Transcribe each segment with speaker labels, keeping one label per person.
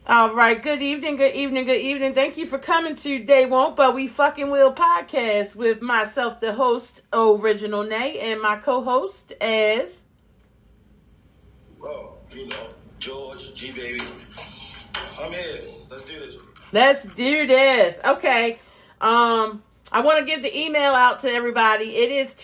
Speaker 1: All right. Good evening. Good evening. Good evening. Thank you for coming to They Won't But We Fucking Will podcast with myself, the host, Original Nay, and my co-host as...
Speaker 2: Well, George, G-Baby. I'm here. Let's do this.
Speaker 1: Let's do this. Okay. I want to give the email out to everybody. It is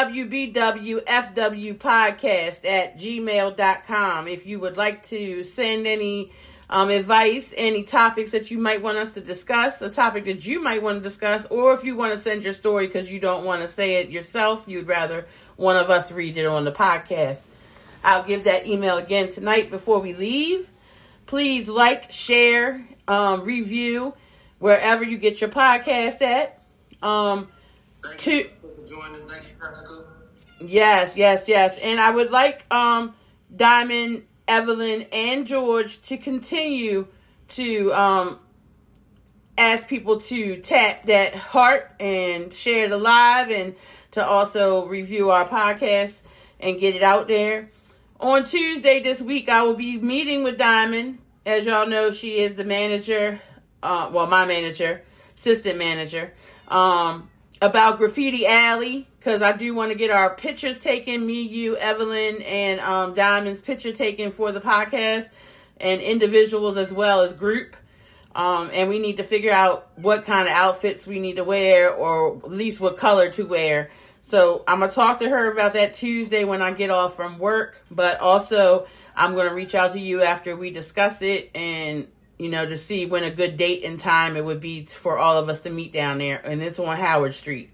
Speaker 1: twbwfwpodcast@gmail.com. If you would like to send any advice, any topics that you might want us to discuss, a topic that you might want to discuss, or if you want to send your story because you don't want to say it yourself, you'd rather one of us read it on the podcast. I'll give that email again tonight before we leave. Please like, share, review wherever you get your podcast at.
Speaker 2: Thank you for joining. Thank you, Jessica.
Speaker 1: Yes. And I would like Diamond, Evelyn, and George to continue to ask people to tap that heart and share the live, and to also review our podcast and get it out there. On Tuesday this week, I will be meeting with Diamond. As y'all know, she is the manager, my manager, assistant manager, about Graffiti Alley, because I do want to get our pictures taken, me, you, Evelyn, and Diamond's picture taken for the podcast, and individuals as well as group. And we need to figure out what kind of outfits we need to wear, or at least what color to wear. So I'm going to talk to her about that Tuesday when I get off from work, but also I'm going to reach out to you after we discuss it, and to see when a good date and time it would be for all of us to meet down there. And it's on Howard Street.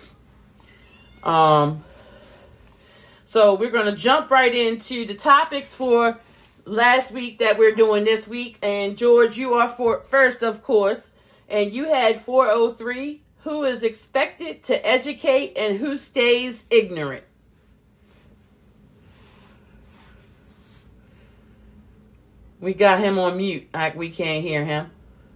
Speaker 1: So we're going to jump right into the topics for last week that we're doing this week. And George, you are first, of course. And you had 403, who is expected to educate and who stays ignorant. We got him on mute. We can't hear him.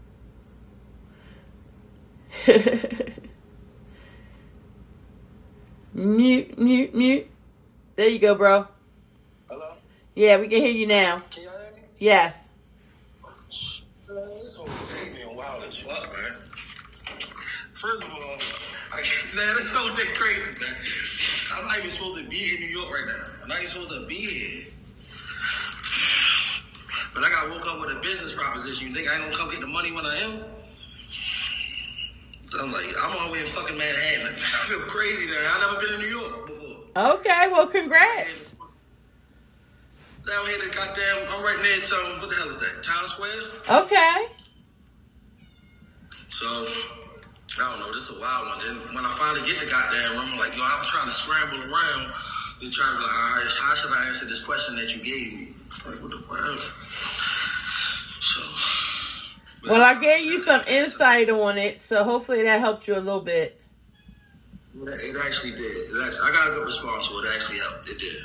Speaker 1: Mute. There you go, bro.
Speaker 2: Hello?
Speaker 1: Yeah, we can hear you now.
Speaker 2: Can y'all hear me?
Speaker 1: Yes.
Speaker 2: This whole thing being wild as fuck, man. First of all, this whole thing crazy, man. I'm not even supposed to be in New York right now. I'm not even supposed to be here. But I got woke up with a business proposition. You think I ain't gonna come get the money when I am? So I'm like, I'm all the way in fucking Manhattan. I feel crazy there. I've never been in New York before.
Speaker 1: Okay, well, congrats.
Speaker 2: Down here, the goddamn, I'm right near what the hell is that? Times Square?
Speaker 1: Okay.
Speaker 2: So, I don't know, this is a wild one. Then when I finally get the goddamn room, I'm like, I'm trying to scramble around and try to be like, all right, how should I answer this question that you gave me? Like, what the fuck? So.
Speaker 1: Well, I gave you some insight on it, so hopefully that helped you a little bit.
Speaker 2: It actually did. I got a good response to it. It actually helped. It did.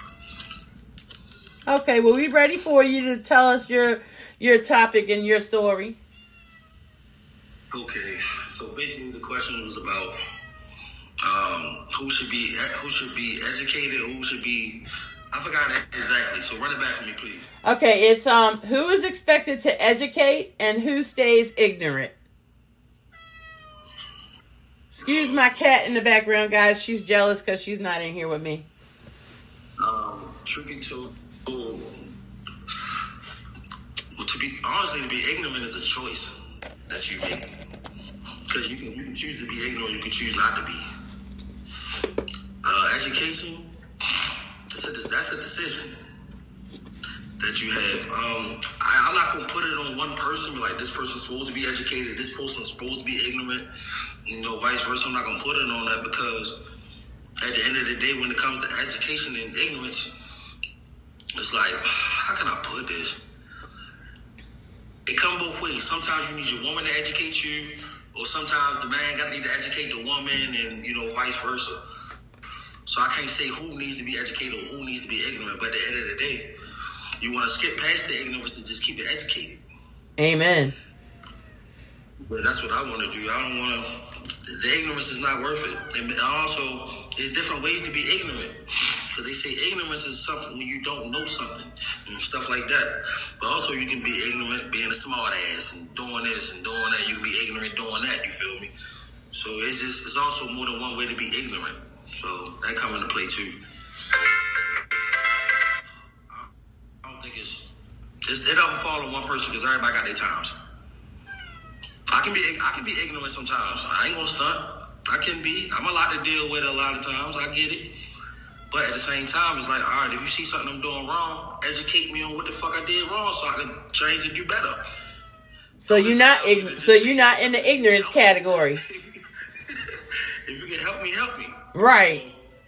Speaker 1: Okay, well, we ready for you to tell us your topic and your story.
Speaker 2: Okay, so basically the question was about who should be educated, who should be. I forgot it exactly, so run it back for me, please.
Speaker 1: Okay, it's who is expected to educate and who stays ignorant. Excuse my cat in the background, guys. She's jealous because she's not in here with me.
Speaker 2: Truth be told, honestly, to be ignorant is a choice that you make. Because you can choose to be ignorant, you can choose not to be. Education, that's a decision that you have. I'm not going to put it on one person, like this person's supposed to be educated, this person's supposed to be ignorant, vice versa. I'm not going to put it on that, because at the end of the day, when it comes to education and ignorance, it's like, how can I put this? It comes both ways. Sometimes you need your woman to educate you, or sometimes the man got to need to educate the woman, and vice versa. So I can't say who needs to be educated or who needs to be ignorant, but at the end of the day, you want to skip past the ignorance and just keep it educated.
Speaker 1: Amen.
Speaker 2: But that's what I want to do. I don't want to. The ignorance is not worth it. And also, there's different ways to be ignorant. Because they say ignorance is something when you don't know something and stuff like that. But also you can be ignorant being a smart ass and doing this and doing that. You can be ignorant doing that, you feel me? So it's also more than one way to be ignorant. So that come into play too. I don't think it doesn't fall on one person because everybody got their times. I can be ignorant sometimes. I ain't gonna stunt. I can be. I'm a lot to deal with a lot of times. I get it. But at the same time, it's like, all right, if you see something I'm doing wrong, educate me on what the fuck I did wrong so I can change and do better.
Speaker 1: So you're not you're not in the ignorance category.
Speaker 2: If you can help me, help me.
Speaker 1: Right.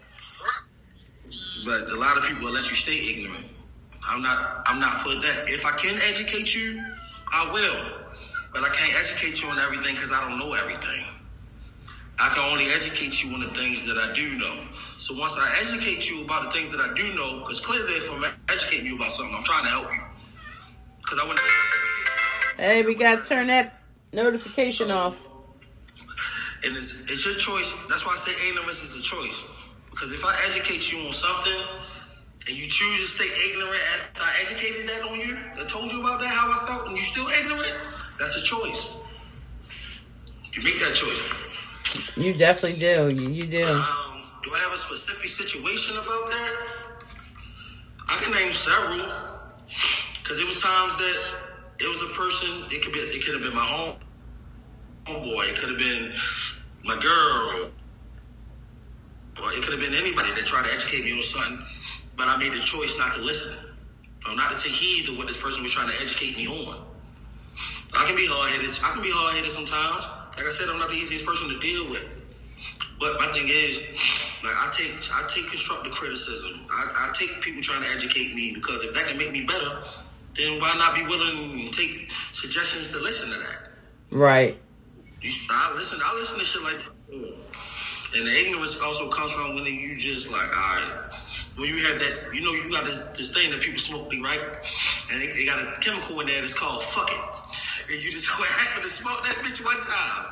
Speaker 2: But a lot of people will let you stay ignorant. I'm not for that. If I can educate you, I will. But I can't educate you on everything because I don't know everything. I can only educate you on the things that I do know. So once I educate you about the things that I do know, because clearly if I'm educating you about something, I'm trying to help you. Because I wouldn't.
Speaker 1: Hey, we got to turn that notification off.
Speaker 2: And it's your choice. That's why I say ignorance is a choice. Because if I educate you on something and you choose to stay ignorant after I educated that on you, I told you about that, how I felt, and you still ignorant, that's a choice. You make that choice.
Speaker 1: You definitely do. You do.
Speaker 2: Do I have a specific situation about that? I can name several. Because it was times that it was a person, it could have been my homeboy, it could have been my girl, or it could have been anybody that tried to educate me on something, but I made the choice not to listen, or not to take heed to what this person was trying to educate me on. I can be hard-headed sometimes. Like I said, I'm not the easiest person to deal with. But my thing is, like I take constructive criticism. I take people trying to educate me because if that can make me better, then why not be willing to take suggestions to listen to that? Right. I listen to shit like that. And the ignorance also comes from when you just like, all right, when you have that, you got this thing that people smoke, right? And they got a chemical in there that's called fuck it. And you just happen to smoke that bitch one time.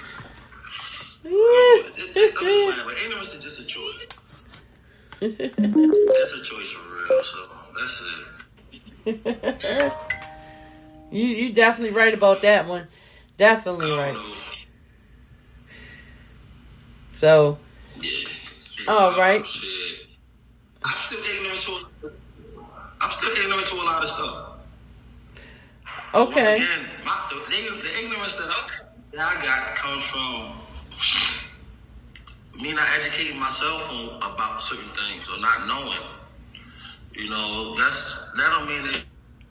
Speaker 2: I'm just playing, but ignorance is just a choice. That's a choice for real, so that's it.
Speaker 1: You definitely right about that one. Definitely right.
Speaker 2: Know.
Speaker 1: So,
Speaker 2: yeah.
Speaker 1: All right.
Speaker 2: Shit. I'm still ignorant to a lot of stuff.
Speaker 1: Okay.
Speaker 2: Once again, the ignorance that I got comes from me not educating myself about certain things or not knowing. That don't mean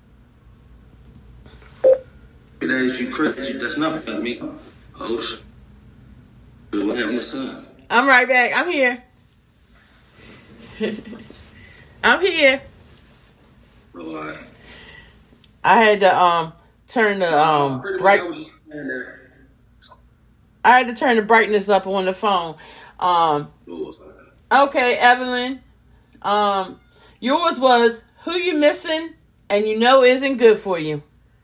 Speaker 2: that you crazy. That's nothing but me. Oh shit. What happened to son?
Speaker 1: I'm right back. I'm here. I'm here.
Speaker 2: What?
Speaker 1: I had to turn the I had to turn the brightness up on the phone. Okay, Evelyn. Yours was who you missing and isn't good for you.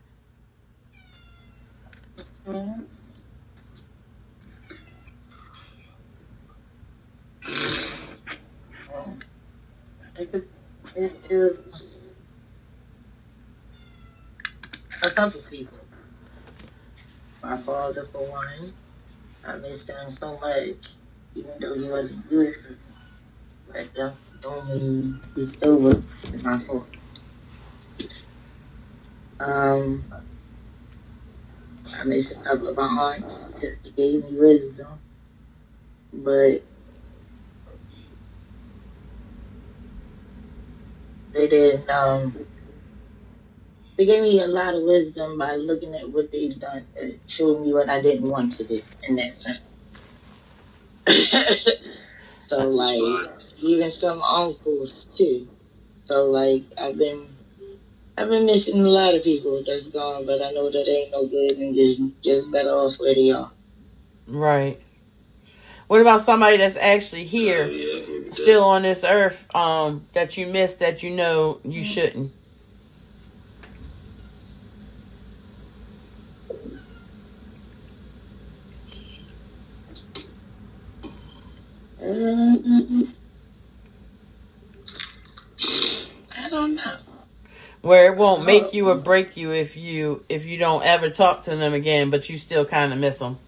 Speaker 3: It was a couple people. My father, for one. I missed him so much, even though he wasn't good for me. But that don't mean he still was my fault. I missed a couple of my aunts because they gave me wisdom. But they didn't, they gave me a lot of wisdom by looking at what they've done and showed me what I didn't want to do in that sense. So, like, even some uncles, too. So, like, I've been missing a lot of people that's gone, but I know that ain't no good and just better off where they are.
Speaker 1: Right. What about somebody that's actually here, still on this earth, that you missed that you shouldn't? where it won't make you or break you if you don't ever talk to them again, but you still kind of miss them.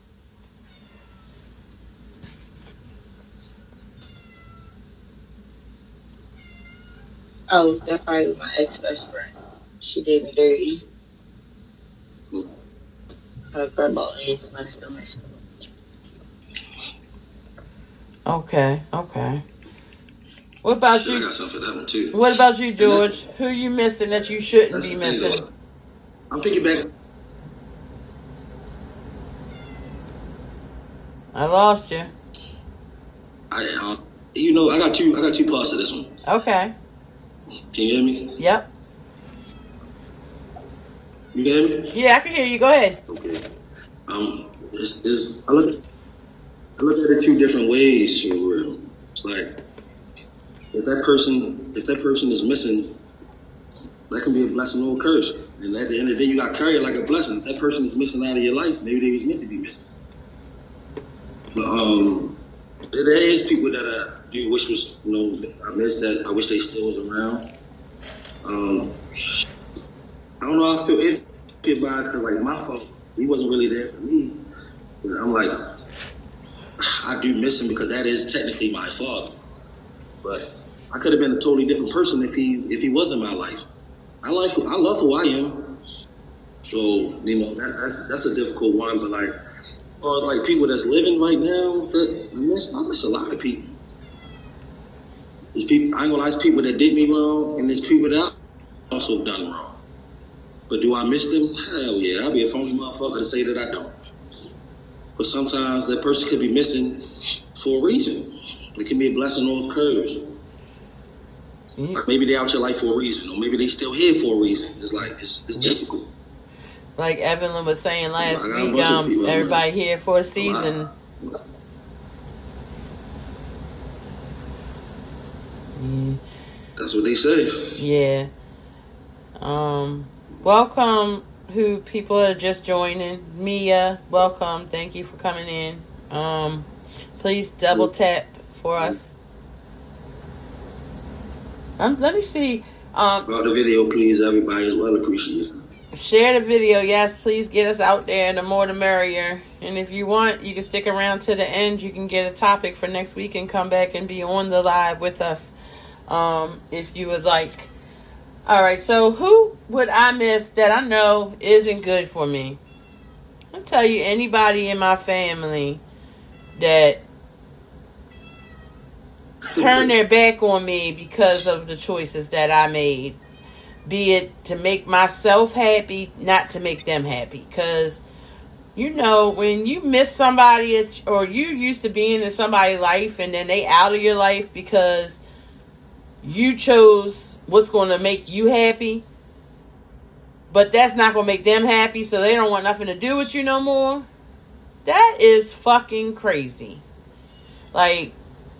Speaker 3: Oh, that probably was my ex-best friend. She did me dirty. Her grandma is, but I still miss her.
Speaker 1: Okay. What about you?
Speaker 2: I got something for that one too.
Speaker 1: What about you, George? Who you missing that you shouldn't be missing?
Speaker 2: I'm piggybacking.
Speaker 1: I lost you.
Speaker 2: I got two parts to this one.
Speaker 1: Okay.
Speaker 2: Can you hear me?
Speaker 1: Yep.
Speaker 2: You hear me?
Speaker 1: Yeah, I can hear you. Go ahead.
Speaker 2: Okay. I look at it two different ways for real. It's like if that person is missing, that can be a blessing or a curse. And at the end of the day, you got to carry it like a blessing. If that person is missing out of your life, maybe they was meant to be missing. But there is people that I do wish was, I miss that. I wish they still was around. I don't know how I feel if by like my fault. He wasn't really there for me. But I'm like, I do miss him because that is technically my father. But I could have been a totally different person if he was in my life. I love who I am. So, that's a difficult one, but like people that's living right now, I miss a lot of people. There's people, I ain't gonna lie, there's people that did me wrong, and there's people that I also done wrong. But do I miss them? Hell yeah, I'll be a phony motherfucker to say that I don't. But sometimes that person could be missing for a reason. It can be a blessing or a curse. Like maybe they out your life for a reason, or maybe they still here for a reason. It's like it's difficult.
Speaker 1: Like Evelyn was saying last week, everybody here for a season.
Speaker 2: That's what they say.
Speaker 1: Yeah. Welcome, who people are just joining. Mia, welcome. Thank you for coming in. Please double tap for us. Let me see.
Speaker 2: About the video, please, everybody, as well. Appreciate it.
Speaker 1: Share the video. Yes, please get us out there. The more the merrier. And if you want, you can stick around to the end. You can get a topic for next week and come back and be on the live with us if you would like. All right, so who would I miss that I know isn't good for me? I'll tell you, anybody in my family that turned their back on me because of the choices that I made. Be it to make myself happy, not to make them happy. Because, when you miss somebody or you used to being in somebody's life and then they out of your life because you chose what's going to make you happy, but that's not going to make them happy, so they don't want nothing to do with you no more. That is fucking crazy. Like,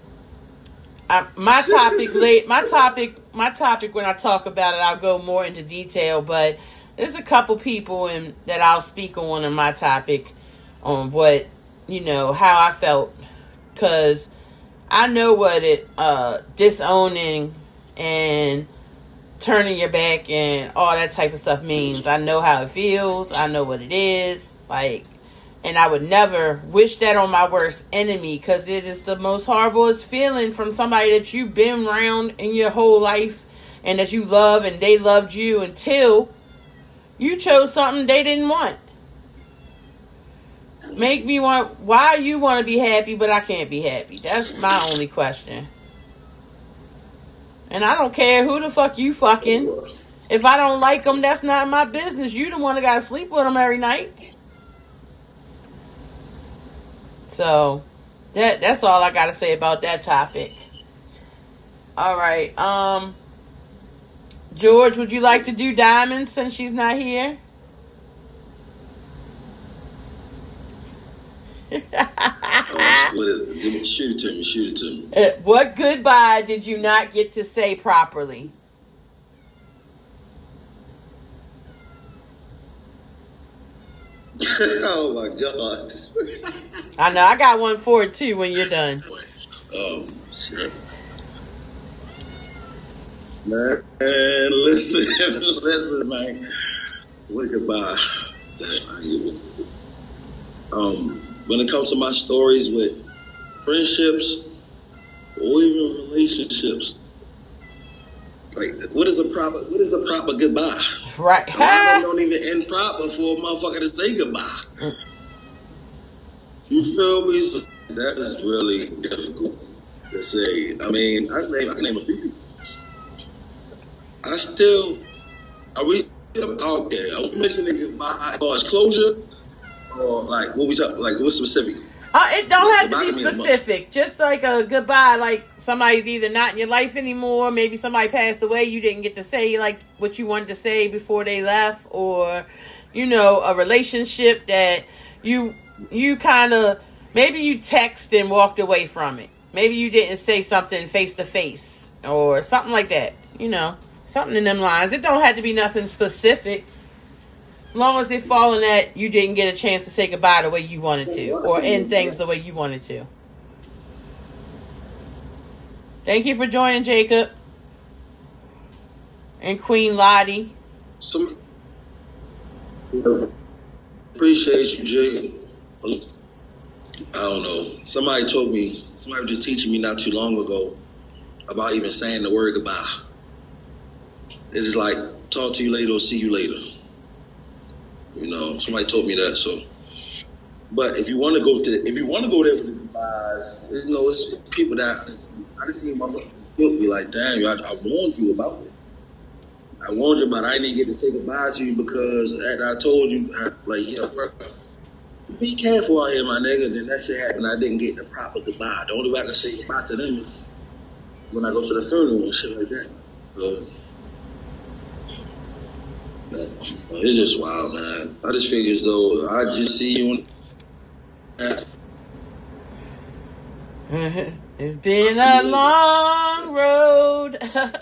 Speaker 1: my topic when I talk about it, I'll go more into detail, but there's a couple people that I'll speak on in my topic on what, how I felt, because I know what disowning and turning your back and all that type of stuff means. I know how it feels. I know what it is. And I would never wish that on my worst enemy, because it is the most horriblest feeling from somebody that you've been around in your whole life and that you love and they loved you until you chose something they didn't want. Make me want, why you want to be happy but I can't be happy? That's my only question. And I don't care who the fuck you fucking. If I don't like them, that's not my business. You the one that got to sleep with them every night. So, that's all I got to say about that topic. All right. George, would you like to do Diamond since she's not here?
Speaker 2: What is it? Shoot it to me.
Speaker 1: What goodbye did you not get to say properly?
Speaker 2: Oh my God.
Speaker 1: I know, I got one for it too when you're done.
Speaker 2: Shit. Man, listen, man. What goodbye. When it comes to my stories with friendships or even relationships, like what is a proper goodbye?
Speaker 1: Right.
Speaker 2: Don't even end proper for a motherfucker to say goodbye. You feel me? So that is really difficult to say. I mean, I can name a few people. Are we mentioning goodbye as far as closure? Or like what we talk, like what specific?
Speaker 1: It don't have to be specific. Just like a goodbye, like somebody's either not in your life anymore, maybe somebody passed away, you didn't get to say like what you wanted to say before they left, or a relationship that you kind of, maybe you text and walked away from it. Maybe you didn't say something face to face or something like that. Something in them lines. It don't have to be nothing specific. As long as it falling that you didn't get a chance to say goodbye the way you wanted to, or end things the way you wanted to. Thank you for joining, Jacob. And Queen Lottie.
Speaker 2: Appreciate you, Jacob. I don't know. Somebody was just teaching me not too long ago about even saying the word goodbye. It's just like, talk to you later or see you later. Somebody told me that. So, but if you want to go there with the goodbyes, it's people that I just think my guilt be like, damn, I warned you about it. I warned you about it. I didn't get to say goodbye to you because I told you, bro, be careful out here, my nigga. Then that shit happened. I didn't get the proper goodbye. The only way I can say goodbye to them is when I go to the funeral and shit like that. So, it's just wild, man. I just figure as though I just see you
Speaker 1: It's been a long road.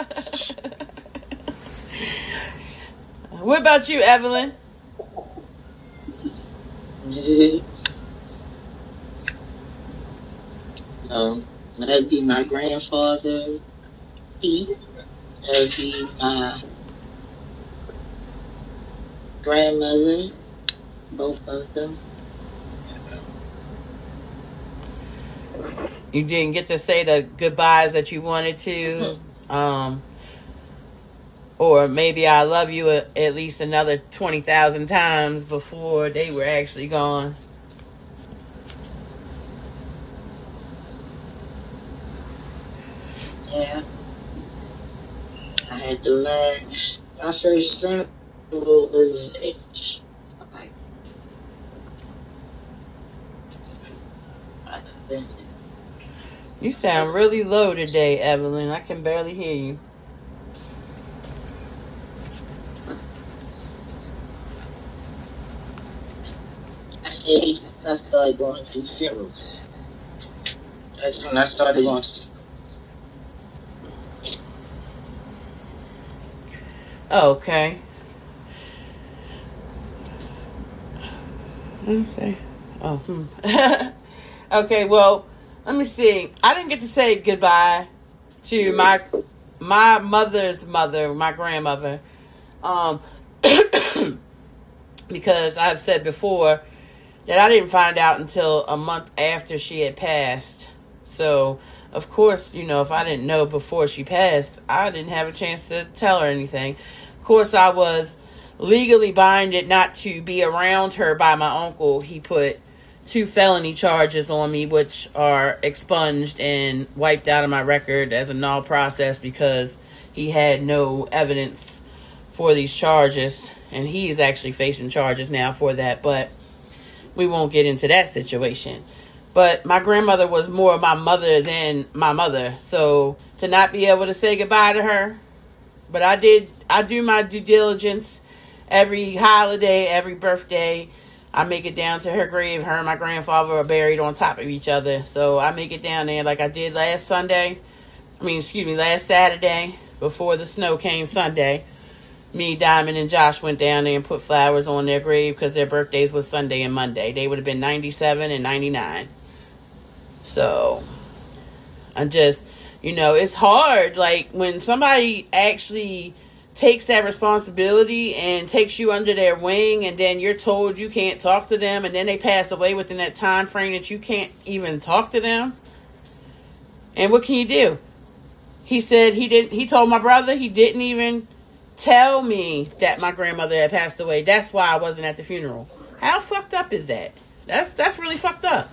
Speaker 1: What about you, Evelyn?
Speaker 3: That'd be my grandfather. That'd be my grandmother, both of them.
Speaker 1: You didn't get to say the goodbyes that you wanted to, or maybe I love you at least another 20,000 times before they were actually gone.
Speaker 3: Yeah, I had to learn. My first struggle was age.
Speaker 1: You sound really low today, Evelyn. I can barely hear you.
Speaker 3: I said I started going to funerals. That's when I started going to.
Speaker 1: Okay. Let's see. Okay, well, let me see. I didn't get to say goodbye to my mother's mother, my grandmother, because I've said before that I didn't find out until a month after she had passed. So, of course, if I didn't know before she passed, I didn't have a chance to tell her anything. Of course, I was legally binded not to be around her by my uncle. He put 2 felony charges on me, which are expunged and wiped out of my record as a null process because he had no evidence for these charges. And he is actually facing charges now for that, but we won't get into that situation. But my grandmother was more my mother than my mother. So to not be able to say goodbye to her, but I do my due diligence every holiday, every birthday. I make it down to her grave. Her and my grandfather are buried on top of each other. So I make it down there like I did last Saturday, before the snow came Sunday. Me, Diamond, and Josh went down there and put flowers on their grave because their birthdays was Sunday and Monday. They would have been 97 and 99. So, I'm just, It's hard. Like, when somebody actually takes that responsibility and takes you under their wing, and then you're told you can't talk to them, and then they pass away within that time frame that you can't even talk to them. And what can you do? He said he told my brother he didn't even tell me that my grandmother had passed away. That's why I wasn't at the funeral. How fucked up is that? That's really fucked up.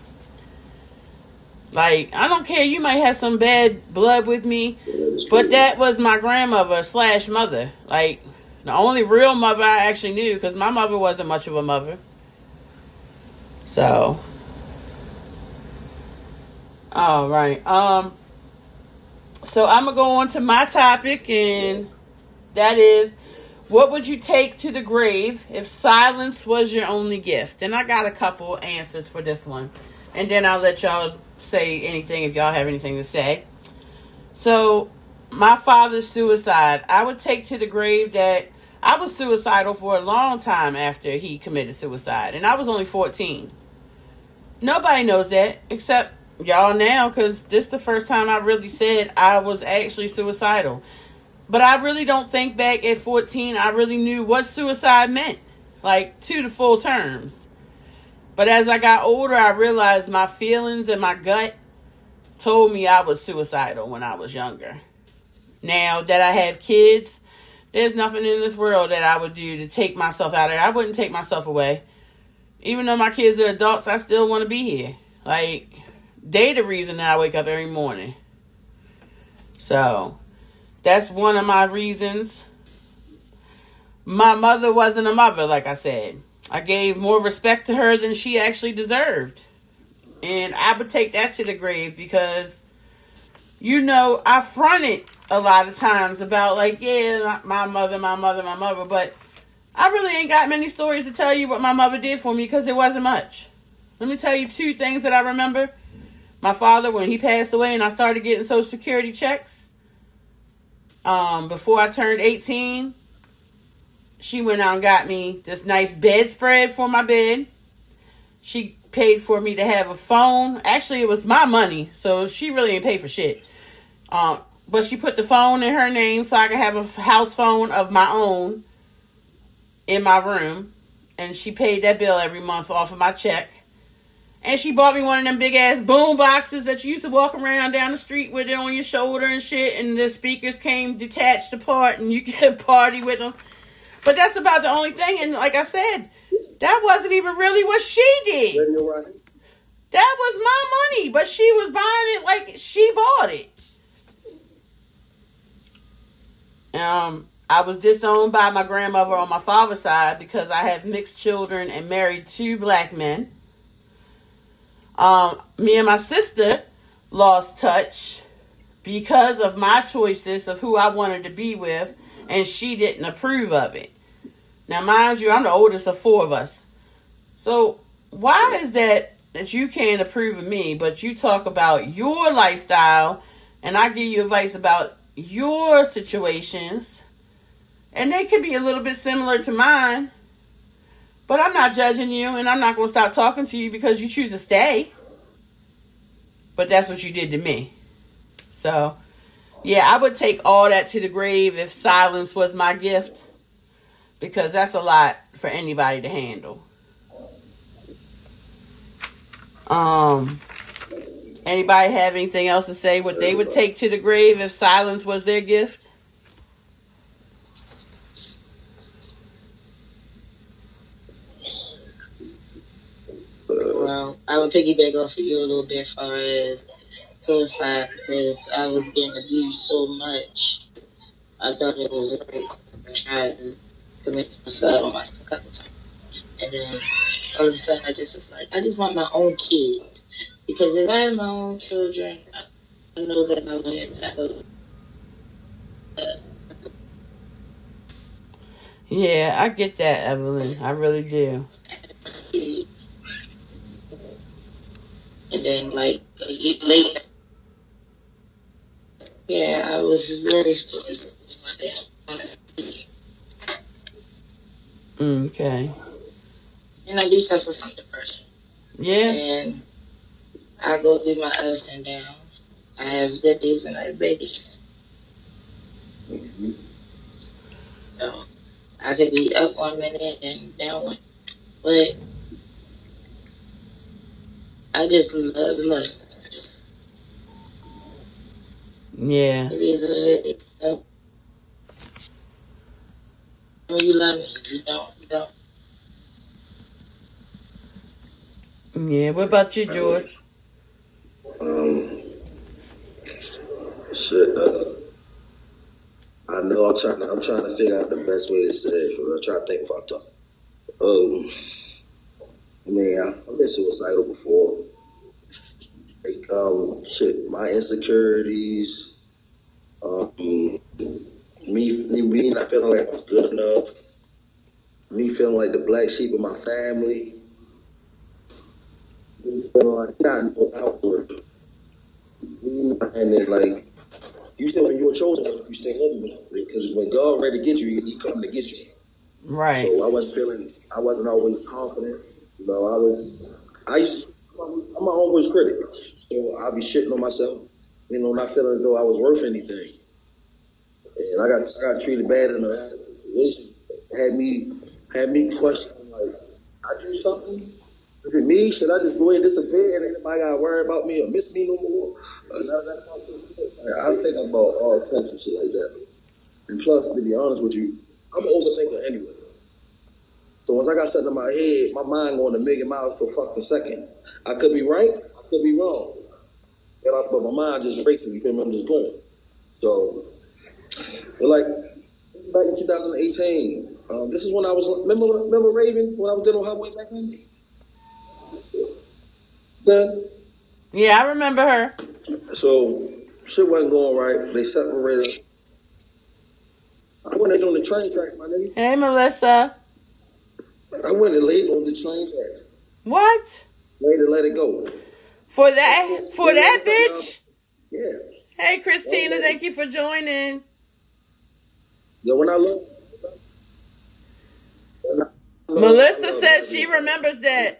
Speaker 1: Like, I don't care, you might have some bad blood with me, but that was my grandmother / mother. Like, the only real mother I actually knew, because my mother wasn't much of a mother. So, all right. So I'm gonna go on to my topic, and that is, what would you take to the grave if silence was your only gift? And I got a couple answers for this one, and then I'll let y'all say anything if y'all have anything to say. So, my father's suicide. I would take to the grave that I was suicidal for a long time after he committed suicide, and I was only 14. Nobody knows that except y'all now, because this is the first time I really said I was actually suicidal. But I really don't think back at 14 I really knew what suicide meant, like, to the full terms. But as I got older, I realized my feelings and my gut told me I was suicidal when I was younger. Now that I have kids, there's nothing in this world that I would do to take myself out of it. I wouldn't take myself away. Even though my kids are adults, I still want to be here. Like, they the reason that I wake up every morning. So, that's one of my reasons. My mother wasn't a mother, like I said. I gave more respect to her than she actually deserved. And I would take that to the grave because, I fronted a lot of times about, like, yeah, my mother, but I really ain't got many stories to tell you what my mother did for me because it wasn't much. Let me tell you 2 things that I remember. My father, when he passed away and I started getting Social Security checks, before I turned 18, she went out and got me this nice bedspread for my bed. She paid for me to have a phone. Actually, it was my money, so she really didn't pay for shit. But she put the phone in her name so I could have a house phone of my own in my room. And she paid that bill every month off of my check. And she bought me one of them big ass boom boxes that you used to walk around down the street with it on your shoulder and shit. And the speakers came detached apart and you could party with them. But that's about the only thing. And like I said, that wasn't even really what she did. That was my money. But she was buying it like she bought it. I was disowned by my grandmother on my father's side because I have mixed children and married 2 black men. Me and my sister lost touch because of my choices of who I wanted to be with, and she didn't approve of it. Now, mind you, I'm the oldest of 4 of us. So, why is that you can't approve of me, but you talk about your lifestyle, and I give you advice about your situations, and they could be a little bit similar to mine, but I'm not judging you, and I'm not going to stop talking to you because you choose to stay. But that's what you did to me. So, yeah, I would take all that to the grave if silence was my gift, because that's a lot for anybody to handle. Anybody have anything else to say what they would take to the grave if silence was their gift?
Speaker 3: Well, I would piggyback off of you a little bit as far as suicide, because I was getting abused so much. I thought it was right. I tried to commit suicide on myself a couple times. And then all of a sudden I just was like, I just want my own kids. Because if I had my own children, I know that I would have.
Speaker 1: Yeah, I get that, Evelyn. I really do.
Speaker 3: Kids. And then, like, a year later, yeah, I was very stressed.
Speaker 1: Okay.
Speaker 3: And I do suffer from depression.
Speaker 1: Yeah.
Speaker 3: And I go through my ups and downs. I have good days and I have bad days.
Speaker 2: Mm-hmm.
Speaker 3: So I could be up 1 minute and down one. But I just love life.
Speaker 1: Yeah.
Speaker 3: It is what it is. So, when you love me, you don't.
Speaker 1: Yeah. What about you, George?
Speaker 2: Shit. I know I'm trying to figure out the best way to say it. I'm trying to think about talking. I mean, I've been suicidal before. Like, shit, my insecurities, me not feeling like I'm good enough, me feeling like the black sheep of my family, me feeling like not no outward, and then like you still when you're chosen if you stay with me because when God ready to get you, He coming to get you.
Speaker 1: Right.
Speaker 2: So I wasn't always confident. You know, I'm my own worst critic. So I'll be shitting on myself, you know, not feeling as though I was worth anything. And I got treated bad in a relationship. Had me questioning, like, I do something? Is it me? Should I just go ahead and disappear and anybody got to worry about me or miss me no more? I think about all types of shit like that. And plus, to be honest with you, I'm an overthinker anyway. So once I got something in my head, my mind going a million miles per fucking second. I could be right, I could be wrong. But my mind just racing, I'm just going. So, but like, back in 2018, this is when I was, remember Raven, when I was dealing with Highway back then?
Speaker 1: Yeah, I remember her.
Speaker 2: So, shit wasn't going right. They separated. I went in on the train track, my nigga.
Speaker 1: Hey, Melissa.
Speaker 2: I went in late on the train track.
Speaker 1: What?
Speaker 2: Later, let it go.
Speaker 1: For that bitch?
Speaker 2: Yeah.
Speaker 1: Hey, Christina, thank you for joining.
Speaker 2: Yo, when I look.
Speaker 1: Melissa says she remembers that.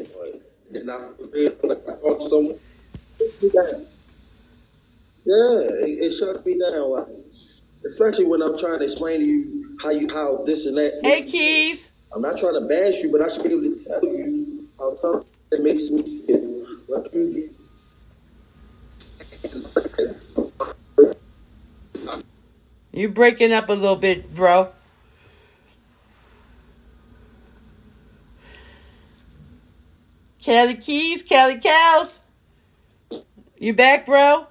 Speaker 2: Yeah, it shuts me down. Especially when I'm trying to explain to you how this and that.
Speaker 1: Hey, Keys.
Speaker 2: I'm not trying to bash you, but I should be able to tell you how something that makes me feel. What you
Speaker 1: You breaking up a little bit, bro. Kelly Keys, Kelly Cows. You back, bro?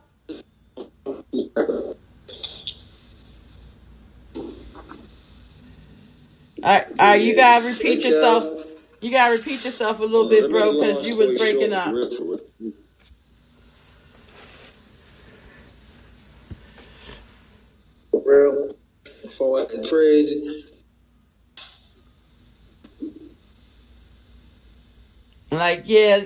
Speaker 1: All right, you gotta repeat yourself. You gotta repeat yourself a little bit, bro, because you was breaking up.
Speaker 2: Real, for crazy.
Speaker 1: Like, yeah,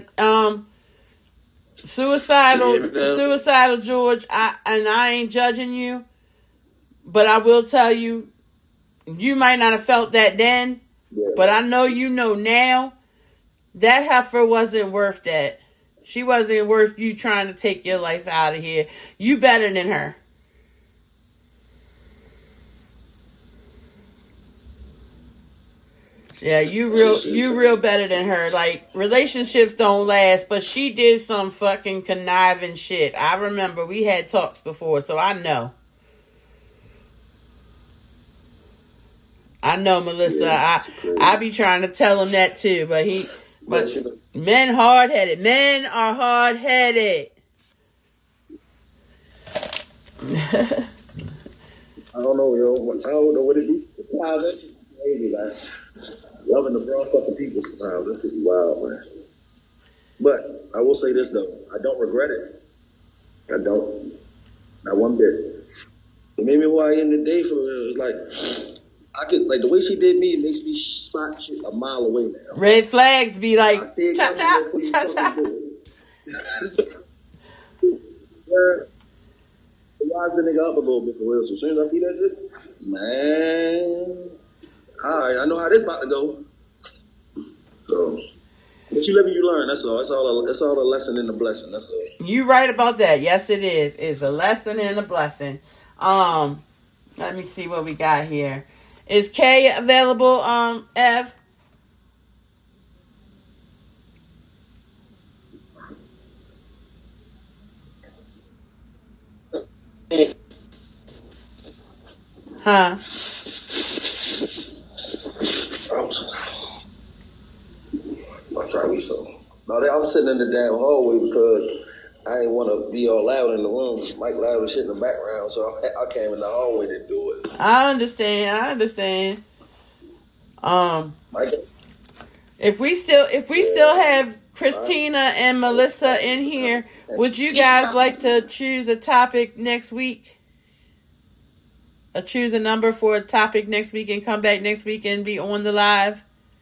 Speaker 1: suicidal George. I ain't judging you, but I will tell you, you might not have felt that then, but I know you know now. That heifer wasn't worth that. She wasn't worth you trying to take your life out of here. You better than her. Yeah, you real better than her. Like, relationships don't last, but she did some fucking conniving shit. I remember we had talks before, so I know. I know, Melissa. Yeah, I be trying to tell him that too, but men hard-headed. Men are hard-headed.
Speaker 2: I don't know, yo. I don't know what it is. Crazy, man. Loving the wrong fucking people sometimes. That's wild, man. But I will say this though, I don't regret it. I don't. Not one bit. It made me who I am today. For real. It's like I could, like, the way she did me, it makes me spot shit a mile away now.
Speaker 1: Red flags be like, cha-cha.
Speaker 2: Wise the nigga up a little bit for real. So as soon as I see that shit, man, all right, I know how this about to go. So, but But you live and you learn. That's all. It's all a lesson and a blessing. That's all.
Speaker 1: You right about that. Yes, it is. It's a lesson and a blessing. Let me see what we got here. Is Kay available, Ev? Huh?
Speaker 2: I'm sorry, so. No, I'm sitting in the damn hallway because I didn't want to be all loud in the room. Mike loud and shit in the background, so I came in the hallway to do it.
Speaker 1: I understand.
Speaker 2: Mike.
Speaker 1: If we still have Christina and Melissa in here, would you guys like to choose a topic next week? Or choose a number for a topic next week and come back next week and be on the live?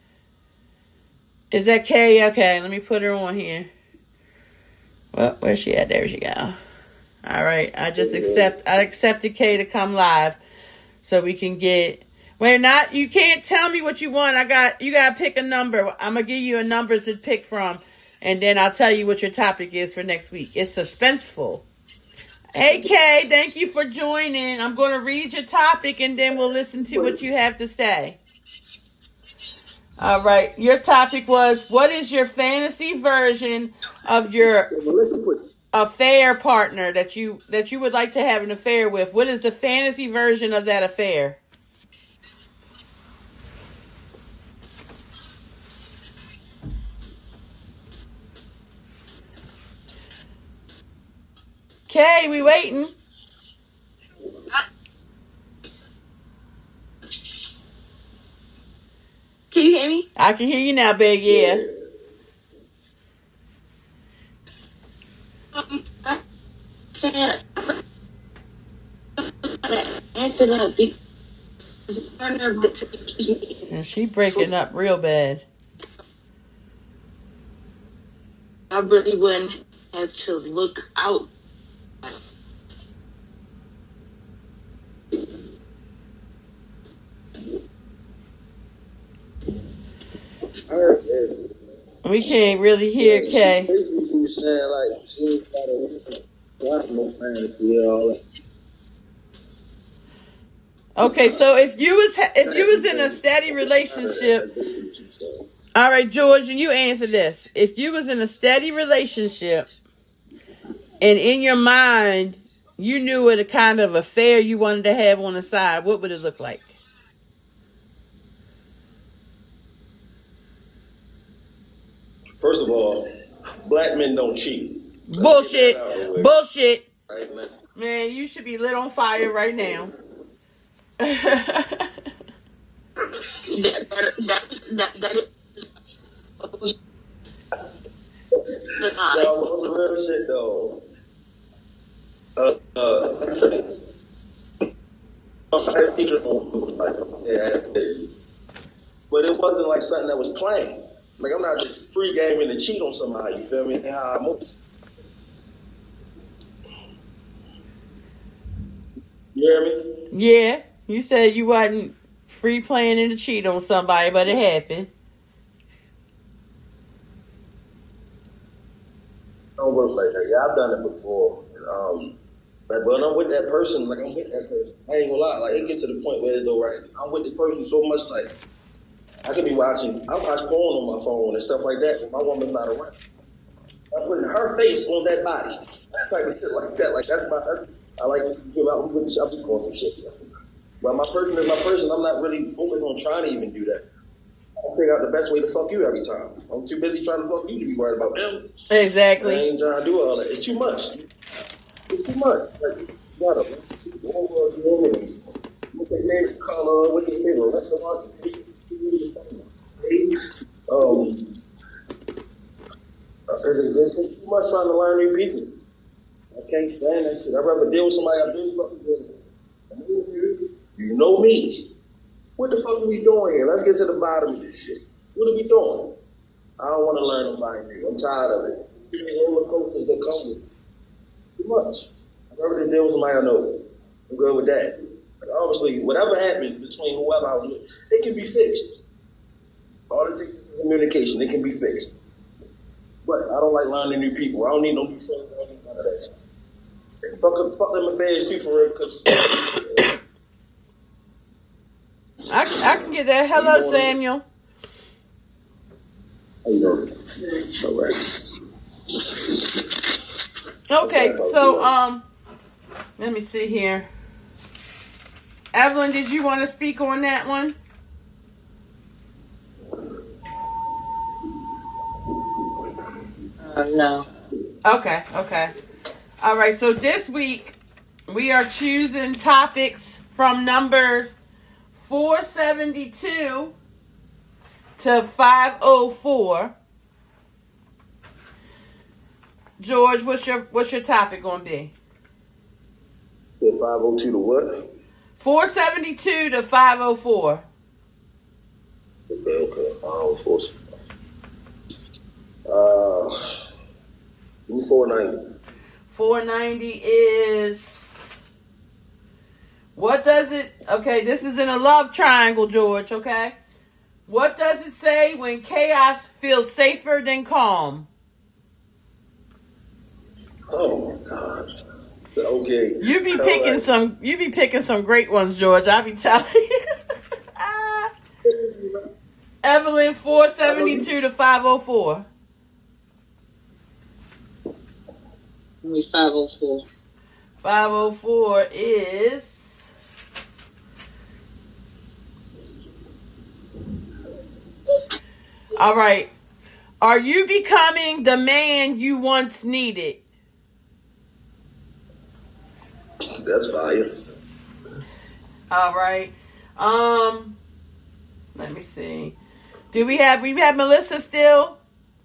Speaker 1: Is that Kay? Okay, let me put her on here. Well, where's she at? There she go. All right, I accepted Kay to come live so we can get. You can't tell me what you want. You gotta pick a number. I'm gonna give you a number to pick from, and then I'll tell you what your topic is for next week. It's suspenseful. Hey, Kay, thank you for joining. I'm going to read your topic, and then we'll listen to what you have to say. All right. Your topic was, what is your fantasy version of your affair partner that you would like to have an affair with? What is the fantasy version of that affair? Okay, we waiting.
Speaker 4: Can you hear me?
Speaker 1: I can hear you now, Big. Yeah. And she breaking up real bad.
Speaker 4: I really wouldn't have to look out.
Speaker 1: We can't really hear Kay.
Speaker 2: Basically, saying like she ain't got no fantasy at all.
Speaker 1: Okay, so if you was in a steady relationship, all right, George, you answer this. If you was in a steady relationship, and in your mind you knew what a kind of affair you wanted to have on the side, what would it look like?
Speaker 2: First of all, black men don't cheat.
Speaker 1: Bullshit. Bullshit.
Speaker 2: Right,
Speaker 1: man, you should be lit on fire right now.
Speaker 4: That
Speaker 2: was a real shit though. But it wasn't like something that was planned. Like, I'm not just free gaming to cheat on somebody, you feel me? And how I move. You hear me?
Speaker 1: Yeah. You said you wasn't free planning to cheat on somebody, but it happened.
Speaker 2: Don't work like that. Yeah, I've done it before. Like, when I'm with that person, I'm with that person. I ain't gonna lie. Like, it gets to the point where it's though, right? I'm with this person so much, like, I could be I watch porn on my phone and stuff like that, but my woman's not around. I'm putting her face on that body. That type of shit like that. Like, I like to feel out with the I'm doing some shit. But my person is my person. I'm not really focused on trying to even do that. I figure out the best way to fuck you every time. I'm too busy trying to fuck you to be worried about them.
Speaker 1: Exactly.
Speaker 2: I ain't trying to do all that. It's too much. It's too much. Like, you gotta what's your favorite color? What's your favorite restaurant? It's too much trying to learn new people. I can't stand that shit. I'd rather deal with somebody I've been fucking with. You know me. What the fuck are we doing here? Let's get to the bottom of this shit. What are we doing? I don't want to learn nobody new. I'm tired of it. Too many roller coasters that come with it. Too much. I'd rather deal with somebody I know. I'm good with that. But obviously, whatever happened between whoever I was with, it can be fixed. All it takes is communication. It can be fixed. don't like learning new people. I don't need no new friends. I don't need none of that shit. Fuck them affairs too, for real, because...
Speaker 1: I can get that. Hello, Samuel.
Speaker 2: How you doing? All right.
Speaker 1: Okay, so let me see here. Evelyn, did you want to speak on that one?
Speaker 3: No.
Speaker 1: Okay. All right, so this week we are choosing topics from numbers 472 to 504. George, what's your topic going to be?
Speaker 2: 502 to what?
Speaker 1: 472 to 504.
Speaker 2: Okay. Give me 490.
Speaker 1: 490 is... What does it... Okay, this is in a love triangle, George, okay? What does it say when chaos feels safer than calm?
Speaker 2: Oh, my gosh. Okay.
Speaker 1: You be picking some great ones, George. I be telling you. Evelyn, 472 to 504.
Speaker 3: Give me 504.
Speaker 1: 504 is... All right. Are you becoming the man you once needed?
Speaker 2: That's fire.
Speaker 1: All right. Let me see. We have Melissa still?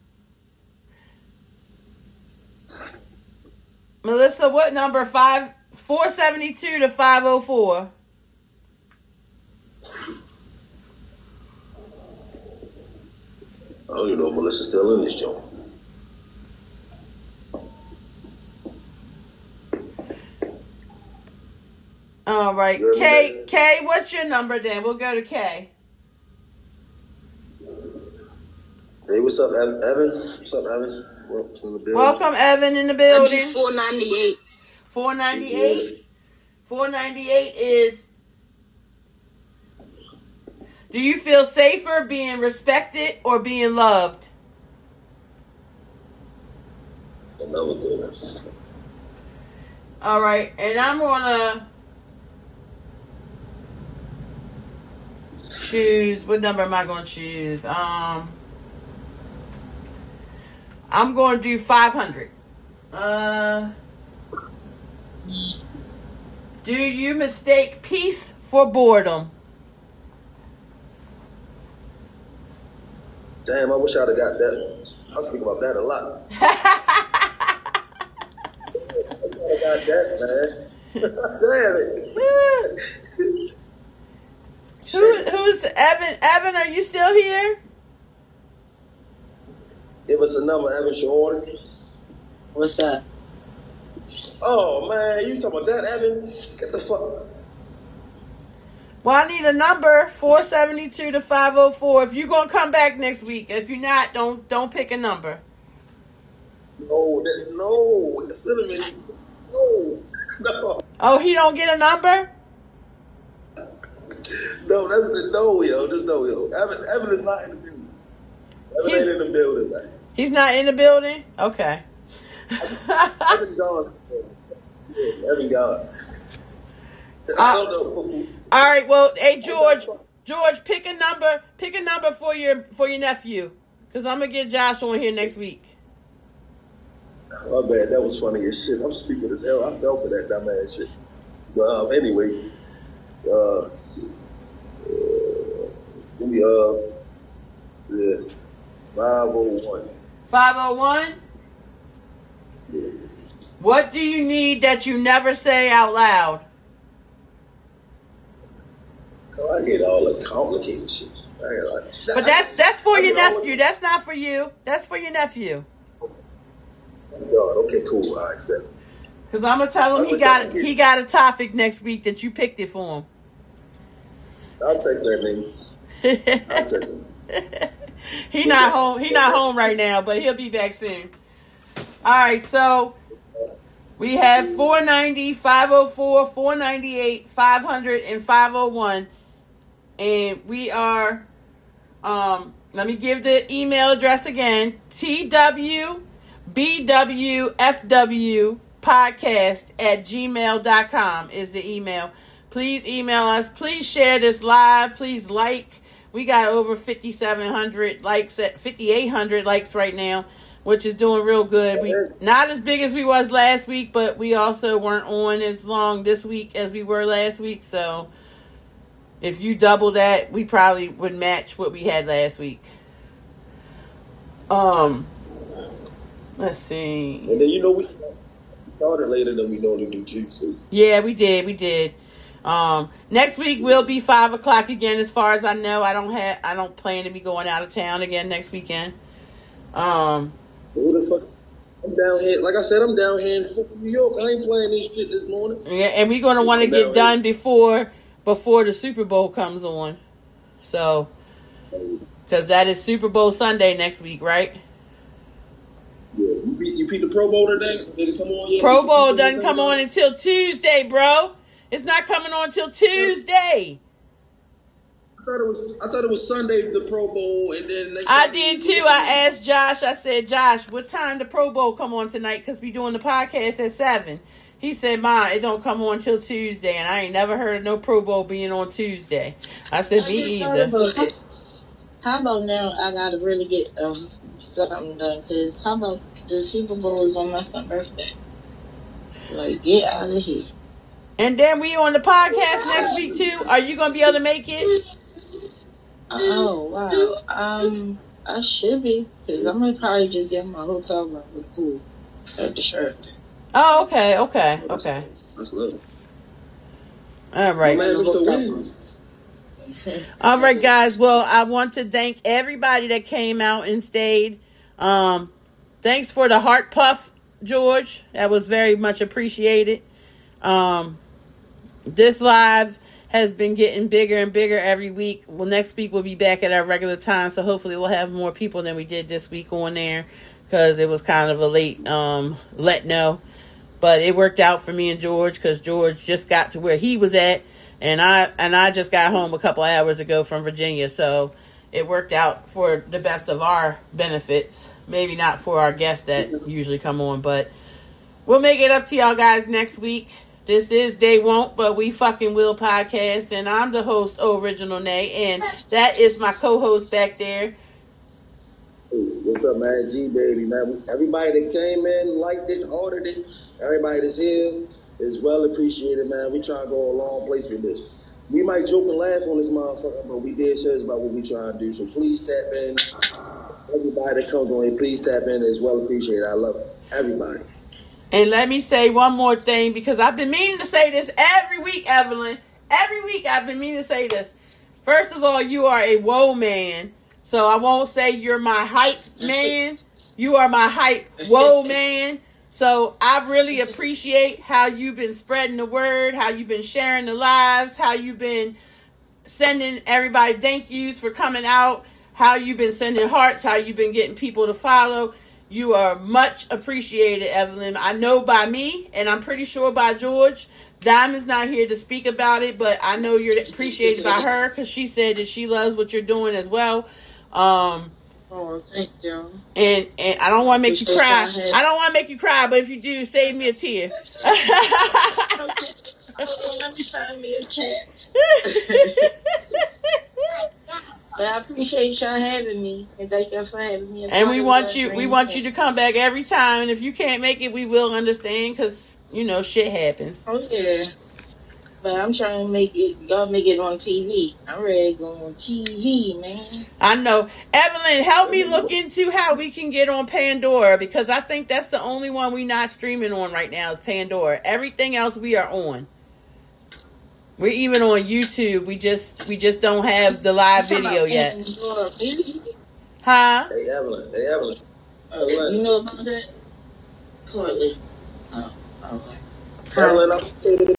Speaker 1: Melissa, what number? 472 to 504.
Speaker 2: I don't even know if Melissa's still in this joint.
Speaker 1: All right. K, what's your number then? We'll go to K.
Speaker 2: Hey, what's up, Evan? What's up, Evan?
Speaker 1: Welcome, Evan, in the building.
Speaker 4: 498.
Speaker 1: 498. 498 is... Do you feel safer being respected or being loved?
Speaker 2: Another good one.
Speaker 1: All right, and I'm gonna choose. What number am I gonna choose? I'm gonna do 500. Do you mistake peace for boredom?
Speaker 2: Damn, I wish I'd have got that. I speak about that a lot. I got that, man. Damn it.
Speaker 1: Who's Evan? Evan, are you still here?
Speaker 2: Give us a number, Evan Shorty.
Speaker 3: What's that?
Speaker 2: Oh, man, you talking about that, Evan? Get the fuck.
Speaker 1: Well, I need a number, 472 to 504. If you're going to come back next week. If you're not, don't pick a number.
Speaker 2: No. The cinnamon. No.
Speaker 1: Oh, he don't get a number?
Speaker 2: No, that's the no, yo. Just no, yo. Evan is not in the building. Evan ain't in the building, man.
Speaker 1: He's not in the building? Okay.
Speaker 2: Evan gone. Evan gone. I don't know.
Speaker 1: All right, well, hey, George, pick a number for your nephew. Because I'm going to get Josh on here next week.
Speaker 2: My bad, that was funny as shit. I'm stupid as hell. I fell for that dumbass shit. But anyway, give me 501.
Speaker 1: 501? What do you need that you never say out loud?
Speaker 2: So I get all the complicated shit.
Speaker 1: But that's for your nephew. That's not for you. That's for your nephew.
Speaker 2: Okay, cool. All right, then.
Speaker 1: Because I'm gonna tell him he got a topic next week that you picked it for him.
Speaker 2: I'll text that nigga. I'll text him.
Speaker 1: He not home right now, but he'll be back soon. All right, so we have 490, 504, 498, 500, and 501. And we are, let me give the email address again, twbwfwpodcast@gmail.com is the email. Please email us. Please share this live. Please like. We got over 5,700 likes, at 5,800 likes right now, which is doing real good. We not as big as we was last week, but we also weren't on as long this week as we were last week. So if you double that, we probably would match what we had last week. Let's see.
Speaker 2: And then we started later than we normally do too. So.
Speaker 1: Yeah, we did. Next week will be 5 o'clock again. As far as I know, I don't plan to be going out of town again next weekend.
Speaker 2: Who the fuck? I'm down here. Like I said, I'm down here in fucking New York. I ain't playing this shit this morning.
Speaker 1: Yeah, and we're gonna want to get done before the Super Bowl comes on. So, because that is Super Bowl Sunday next week, right?
Speaker 2: Yeah, you beat the Pro Bowl today? Did it come on yet?
Speaker 1: Pro Bowl doesn't come on until Tuesday, bro. It's not coming on until Tuesday.
Speaker 2: I thought it was Sunday, the Pro Bowl, and then next
Speaker 1: I
Speaker 2: Sunday,
Speaker 1: did too. I asked Josh. I said, Josh, what time the Pro Bowl come on tonight? Because we doing the podcast at 7. He said, Ma, it don't come on till Tuesday, and I ain't never heard of no Pro Bowl being on Tuesday. I said, me either.
Speaker 3: How about now? I gotta really get something done. Cause how about the Super Bowl is on my son's birthday? Like, get out of here.
Speaker 1: And then we on the podcast next week too. Are you gonna be able to make it?
Speaker 3: Oh wow. I should be, cause I'm gonna probably just get my hotel room with the pool at the shirt.
Speaker 1: Oh, okay.
Speaker 2: That's love.
Speaker 1: All right. All right, guys. Well, I want to thank everybody that came out and stayed. Thanks for the heart puff, George. That was very much appreciated. This live has been getting bigger and bigger every week. Well, next week we'll be back at our regular time, so hopefully we'll have more people than we did this week on there, because it was kind of a late let know. But it worked out for me and George, because George just got to where he was at, and I just got home a couple hours ago from Virginia, so it worked out for the best of our benefits. Maybe not for our guests that usually come on, but we'll make it up to y'all guys next week. This is They Won't, But We Fucking Will podcast, and I'm the host, Original Nay, and that is my co-host back there.
Speaker 2: What's up, man? G baby, man. Everybody that came in, liked it, ordered it. Everybody that's here is well appreciated, man. We try to go a long place with this. We might joke and laugh on this motherfucker, but we dead serious about what we trying to do. So please tap in. Everybody that comes on here, please tap in. It's well appreciated. I love everybody.
Speaker 1: And let me say one more thing, because I've been meaning to say this every week, Evelyn. Every week I've been meaning to say this. First of all, you are a woe man. So I won't say you're my hype man. You are my hype woe man. So I really appreciate how you've been spreading the word, how you've been sharing the lives, how you've been sending everybody thank yous for coming out, how you've been sending hearts, how you've been getting people to follow. You are much appreciated, Evelyn. I know by me, and I'm pretty sure by George. Diamond's not here to speak about it, but I know you're appreciated by her, because she said that she loves what you're doing as well.
Speaker 3: Oh, thank you.
Speaker 1: And I don't want to make you cry. I don't want to make you cry, but if you do, save me a tear.
Speaker 3: Okay. Oh, let me find me a cat. But I appreciate y'all having me, and thank y'all for having me.
Speaker 1: And we want you to come back every time. And if you can't make it, we will understand, because shit happens.
Speaker 3: Oh yeah, but I'm trying to make it. Y'all make it on TV. I'm ready to go on TV, man.
Speaker 1: I know. Evelyn, help me look into how we can get on Pandora, because I think that's the only one we not streaming on right now is Pandora. Everything else we are on. We're even on YouTube. We just don't have the live video yet. Huh?
Speaker 2: Hey, Evelyn.
Speaker 3: Oh, what? You know about that? Courtly. Oh, okay.
Speaker 2: Evelyn,